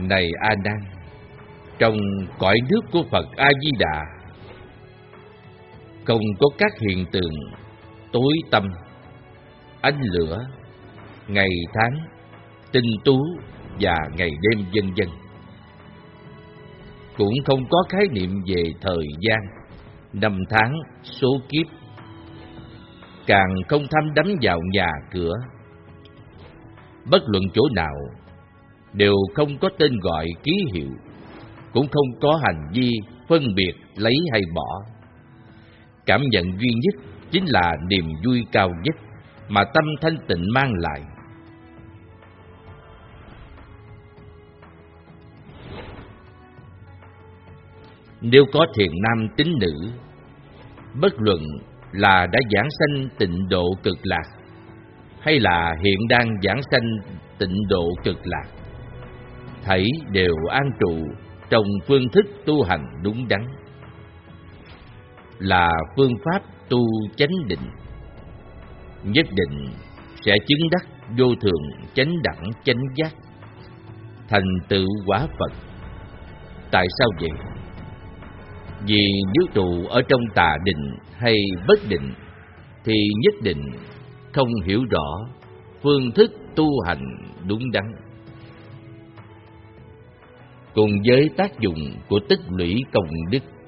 Này A Nan, trong cõi nước của Phật A Di Đà không có các hiện tượng tối tăm, ánh lửa, ngày tháng, tinh tú và ngày đêm vân vân. Cũng không có khái niệm về thời gian, năm tháng, số kiếp. Càng không thăm đắm vào nhà cửa. Bất luận chỗ nào đều không có tên gọi ký hiệu, cũng không có hành vi phân biệt lấy hay bỏ. Cảm nhận duy nhất chính là niềm vui cao nhất mà tâm thanh tịnh mang lại. Nếu có thiện nam tín nữ, bất luận là đã giảng sanh tịnh độ cực lạc hay là hiện đang giảng sanh tịnh độ cực lạc, thảy đều an trụ trong phương thức tu hành đúng đắn, là phương pháp tu chánh định, nhất định sẽ chứng đắc vô thượng chánh đẳng chánh giác, thành tựu quả Phật. Tại sao vậy? Vì nếu trụ ở trong tà định hay bất định thì nhất định không hiểu rõ phương thức tu hành đúng đắn. Cùng với tác dụng của tích lũy công đức,